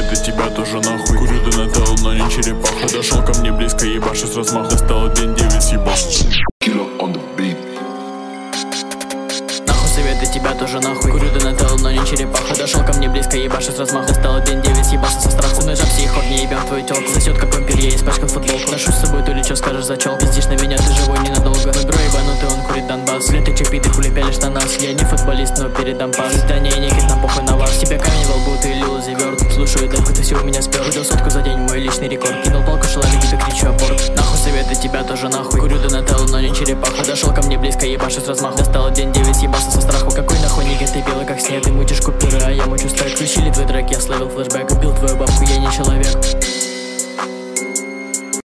совет, и тебя тоже нахуй. Курю Донателло, но не черепаха. Дошел ко мне близко, ебашу с размаху. Достал день 9, съебал. Нахуй совет, и тебя тоже нахуй. Курю Донателло, но не черепаха. Дошел ко мне близко, ебашу с размаху. Достал день 9, съебался со страху. Ножа психот, не ебем твою телку. Сосет как вампир, я испачкал футболку. Ношу с собой то ли чё скажешь за чел. Пиздишь на меня, ты живой ненадолго. Мой бро ебанутый, он курит Донбасс. Лет ты чипи, ты хули пялишь на нас. Я не футболист, но передам пас. Да не, никит, нам похуй на вас. Тебе камень во лбу, ты лузы верт. Слушаю дальку, ты все у меня спер. Выдал сотку за день, мой личный рекорд. Кинул палку, шелами, биту, кричу аборт. Нахуй совет, и тебя тоже нахуй. Курю Донателло, но не черепаха. Дошел ко мне близко, ебашу с размаху. Достал день 9, съебался со страху. Какой нахуй нигер, ты белый как снег. Ты мутишь купюры, а я мучу стрек. Включили твой трек, я словил флешбэк. Убил твою бабку, я не человек.